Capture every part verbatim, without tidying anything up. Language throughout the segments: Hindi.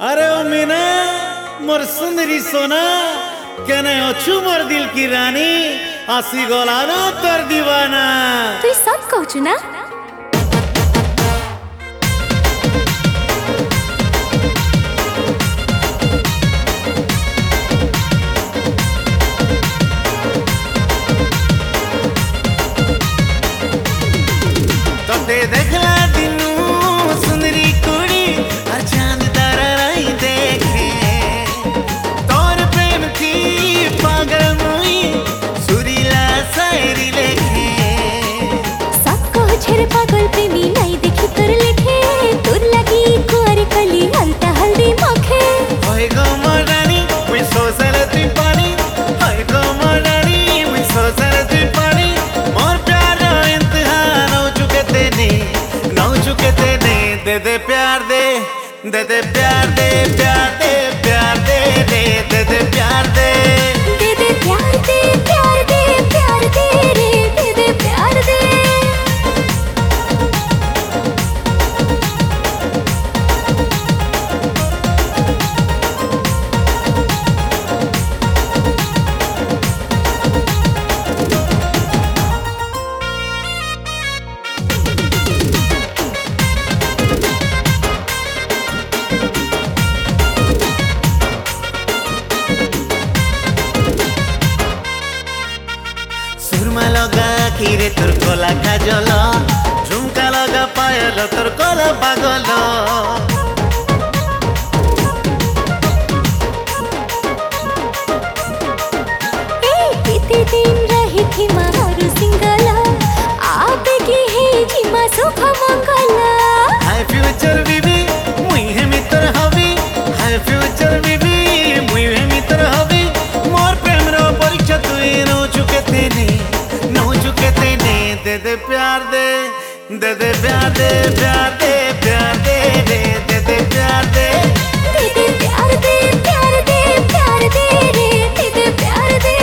अरे ओ मीना मोर सुंदरी सोना केने अछु मोर दिल की रानी आसी गलानो तोर दीवाना तुई सब कहचु ना। तोते देखला दिनू सुंदरी कुड़ी और चांद तारा राई देखे तोर प्रेम थी पागल मुई सुरीला शायरी लेखे सबको छेड़ पागल प्रेमी नहीं देखी तोर लेखे तोर लगी कुंवर कली हल्ता हल्दी मखे होय गो मोरानी मुई सोसल तुई पानी होय गो मोरानी मुई सोसल तुई पानी मोर प्यार इंतहा नौ चुके तेने नौ चुके तेने दे दे प्यार दे दे दे प्यार दे प्यार दे प्यार दे दे दे दे प्यार दे दे दे प्यार दे प्यार दे प्यार दे रे दे दे प्यार दे। सुरमा लगा खीरे तोर कोला काजल झुमका लगा पायल तोर कोला पागल ए कितने दिन रही थी मारू सिंगल आप की है जीमा सुख मंगल हाय फ्यूचर बीबी मुई है मित्र हबी हाय फ्यूचर बीबी मुई है मित्र हबी मोर प्रेम रो परीक्षा तुई नो चुके तेने नो चुके तेने दे दे प्यार दे दे दे प्यार दे प्यार दे प्यार दे दे दे दे प्यार दे दे दे प्यार दे प्यार दे प्यार दे रे दे दे प्यार दे।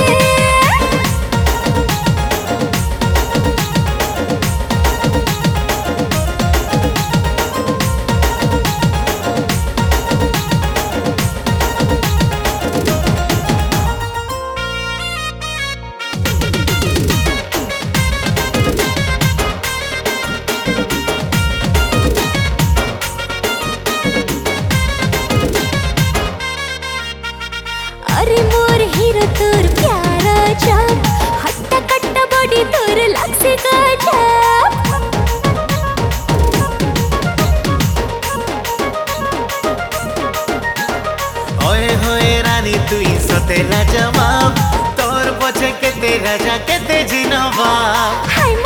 अरे मोर हीरो तोर प्यारा चाप हट्टा कट्टा बॉडी तोर लागसे गजब ओए होए रानी तुई सतेला जवाब तोर पछे केते राजा केते जिनवाब हाय